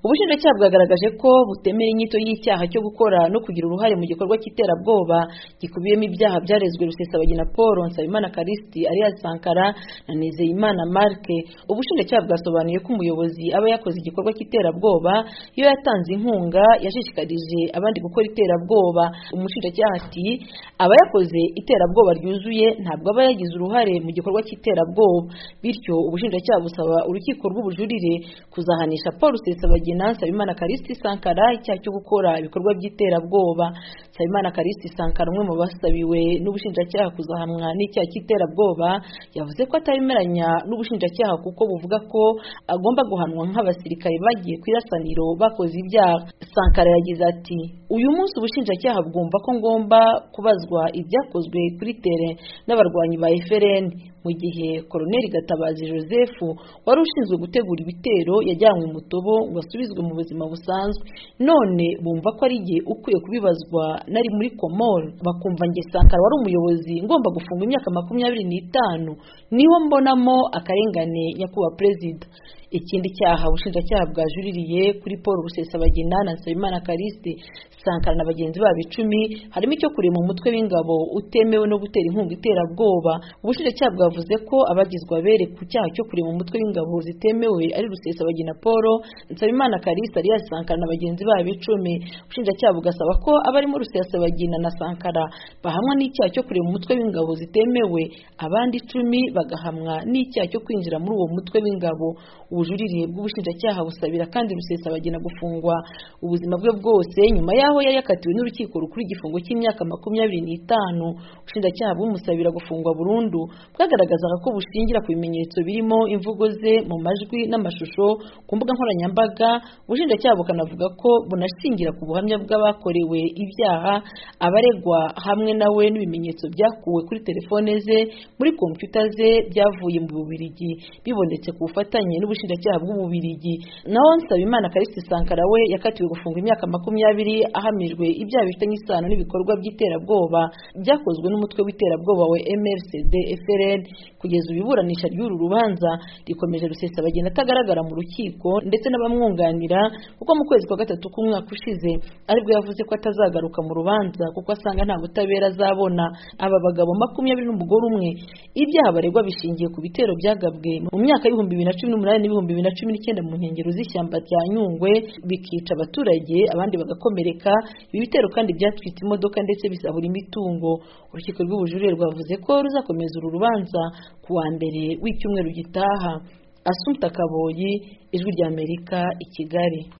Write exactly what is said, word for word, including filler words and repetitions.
Ubushinjacyaha bwagaragaje ko butemera inyito y'icyaha cyo gukora no kugira uruhare mu gikorwa cy'iterabwoba gikubiyemo ibyaha byarezwe Rusesabagina Paul, Nsabimana Callixte alias Sankara na Nizeyimana Marc. Ubushinjacyaha bwasobanuye ko umuyobozi aba yakoze igikorwa cy'iterabwoba iyo yatanze inkunga yashishikarije abandi gukora iterabwoba. Umushinjacyaha ati aba yakoze iterabwoba ryuzuye ntabwo aba yagize uruhare mu gikorwa cy'iterabwoba, bityo ubushinjacyaha busaba urukiko rw'ubujurire kuzahanisha Paul Rusesabagina Nsabimana Callixte Sankara icyaha cyo gukora ibikorwa by'iterabwoba. Nsabimana Callixte Sankara, umwe mu basabiwe n'ubushinjacyaha kuzahamwa n'icyaha cy'iterabwoba, yavuze ko atabimeranya n'ubushinjacyaha kuko buvuga ko agomba guhanwa nk'abasirikare bagiye ku irasaniro bakoze ibyaha. Sankara yagize ati uyu munsi ubushinjacyaha bwumva ko ngomba kubazwa ibyakozwe kuri tere n'abarwanyi ba F R N mu gihe Koloneli Gatabazi Joseph wari ushinzwe gutegura ibitero yajyanywe mu Tobo ngo asubizwe mu buzima busanzwe, none bumva ko ari igihe ukwiye kubibazwa nari muri Komoro, bakumva nge Sankara wari umuyobozi ngomba gufunga imyaka makumyabiri n'itanu, niho mbonamo akarengane nyakubahwa Perezida. Ikindi cyaha ubushinjacyaha bwajuririye kuri Paul Rusesabagina na Nsabimana Callixte Sankara na bagenzi babo icumi harimo icyo kurema umutwe w'ingabo utemewe no gutera inkunga iterabwoba. Ubushinjacyaha bwavuze ko abagizwe abere ku cyaha cyo kurema umutwe w'ingabo zitemewe ari Rusesabagina Paul, Nsabimana Callixte alias Sankara na bagenzi babo icumi. Ubushinjacyaha bugasaba ko abarimo Rusesabagina na Sankara bahamwa n'icyaha cyo kurema umutwe w'ingabo zitemewe, abandi icumi bagahamwa n'icyaha cyo kwinjira muri uwo mutwe w'ingabo. Ubujurire bw'ubushinjacyaha busabira kandi Rusesabagina gufungwa ubuzima bwe bwose nyuma yaho yari yakatiwe n'urukiko rukuru igifungo cy'imyaka makumyabiri n'itanu. Ubushinjacyaha bumusabira gufungwa burundu bwagaragazaga ko bushingira ku bimenyetso birimo imvugo ze mu majwi n'amashusho ku mbuga nkoranyambaga. Ubushinjacyaha bukanavuga ko bunashingira ku buhamya bw'abakorewe ibyaha abaregwa hamwe nawe n'ibimenyetso byakuwe kuri telefone ze muri kompiyuta ze byavuye mu Bubiligi bibonetse ku bufatanye n'ubushinjacyaha bw'Ububiligi. Naho Nsabimana Callixte Sankara we yakatiwe gufunga imyaka makumyabiri ahamijwe ibyaha bifitanye isano n'ibikorwa by'iterabwoba byakozwe n'umutwe w'iterabwoba wa M R C D F R N. Kugeza ubiburanisha ry'uru rubanza rikomeje Rusesabagina atagaragara mu rukiko ndetse n'abamwunganira kuko mu kwezi kwa gatatu k'umwaka ushize aribwo yavuze ko atazagaruka mu rubanza kuko asanga nta butabera azabona. Aba bagabo makumyabiri n'umugore umwe ibyaha baregwa bishingiye ku bitero byagabwe mu myaka y'ibihumbi bibiri na cumi n'umunani n'ibihumbi bibiri na cumi n'icyenda mu nkengero z'ishyamba rya Nyungwe bikica abaturage abandi bagakomereka. Ibi bitero kandi byatwitse imodoka ndetse bisahura imitungo. Urukiko rw'ubujurire rwavuze ko ruzakomeza uru rubanza ku wa mbere w'icyumweru gitaha. Assumpta Kaboyi, Ijwi ry'Amerika, i Kigali.